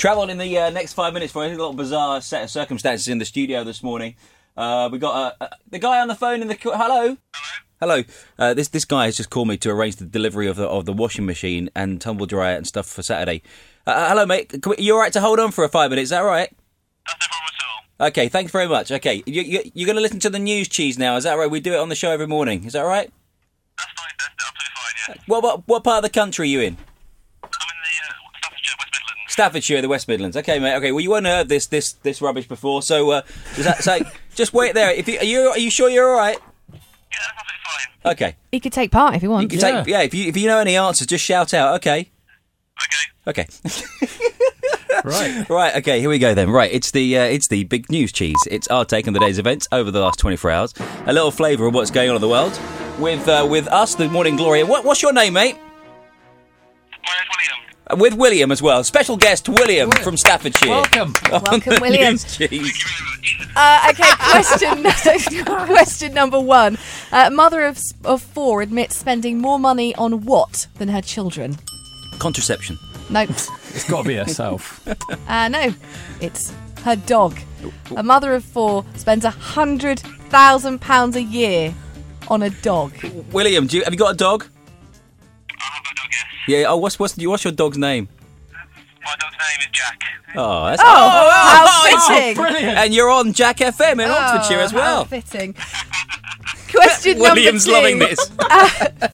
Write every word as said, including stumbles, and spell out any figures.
Travel in the uh, next five minutes for a little bizarre set of circumstances in the studio this morning. Uh, we got uh, uh, the guy on the phone in the... Co- Hello? Hello. Uh, this this guy has just called me to arrange the delivery of the, of the washing machine and tumble dryer and stuff for Saturday. Uh, hello, mate. Can we, you all right to hold on for a five minutes? Is that all right? That's no problem at all. Okay, thanks very much. Okay, you, you, you're going to listen to the news, Cheese, now. Is that right? We do it on the show every morning. Is that all right? That's fine. That's absolutely fine, yeah. What, what, what part of the country are you in? I'm in the uh, Staffordshire, West Midlands. Staffordshire, the West Midlands. Okay, mate. Okay, well, you won't have heard this this this rubbish before, so uh, does that say just wait there? If you are you are you sure you're all right? Yeah, that's absolutely fine. Okay. He could take part if he You wants. can Yeah. take, yeah. If you if you know any answers, just shout out. Okay. Okay. Okay. Right. Right. Okay. Here we go then. Right. It's the uh, it's the big news, Cheese. It's our take on the day's events over the last twenty-four hours. A little flavour of what's going on in the world with uh, with us, the Morning Glory. What, what's your name, mate? My name's William. Uh, with William as well. Special guest William from Staffordshire. Welcome. On Welcome, the William. news, Cheese. Uh, okay, question question number one. Uh, mother of of four admits spending more money on what than her children? Contraception. Nope. It's got to be herself. Uh, no, it's her dog. A mother of four spends a hundred thousand pounds a year on a dog. William, do you, have you got a dog? I have a dog, yes. Yeah. Oh, what's what's what's your dog's name? My dog's name is Jack. Oh, that's Oh, how it's- fitting! Brilliant. And you're on Jack F M in Oxfordshire Oh, as well. How fitting. Question number William's two. loving this.